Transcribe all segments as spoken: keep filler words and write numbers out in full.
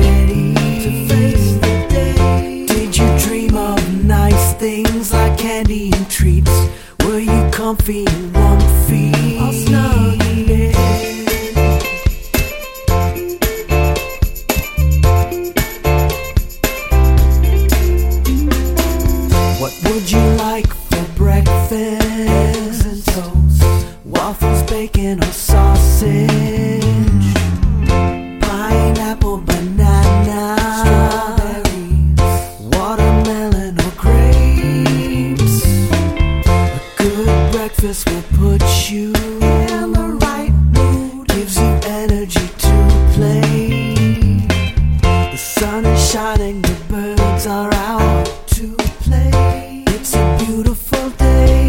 ready to face the day. Did you dream of nice things like candy and treats? Were you comfy and warm feet? All snug in bed. What would you like for breakfast? Eggs and toast, waffles, bacon or sausage, pineapple, banana, strawberries, watermelon or grapes. A good breakfast will put you in the right mood, gives you energy to play. The sun is shining, the birds are out to play. It's a beautiful day.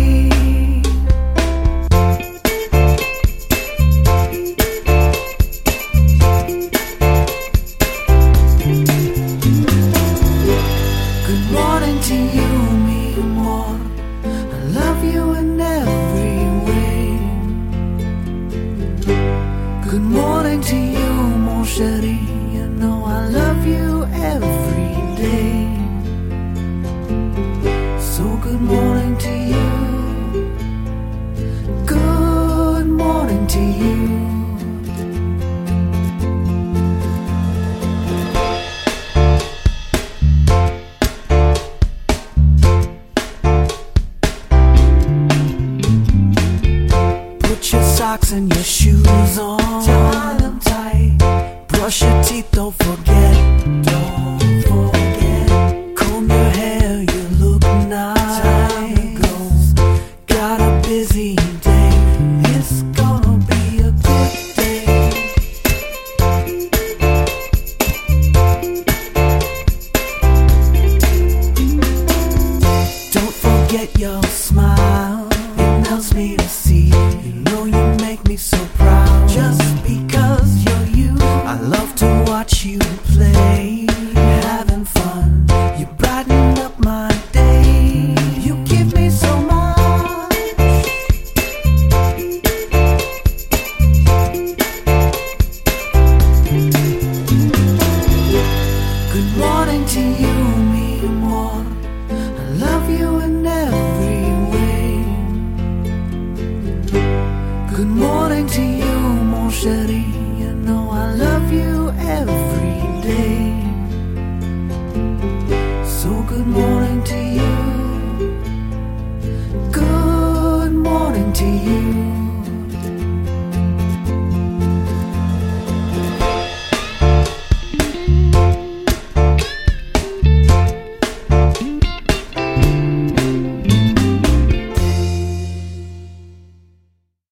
Good morning to you, mi amor. I love you in every way. Good morning to you, mon chéri. You know I love you every day. So good morning to you. Good morning to you. Put your socks and your shoes on, tie them tight. Brush your teeth, don't forget. Don't forget. Comb your hair, you look nice. Time goes. Got a busy day. It's gonna be a good day. Don't forget your smile. It melts me to see. You know you make me so proud. Just because you're you, I love to watch you play. Having fun, you brighten up my day. You give me so much. Good morning to you, mi amor. I love you in every way. Good morning to you, mon chéri. You know I love you every day. So good morning to you. Good morning to you.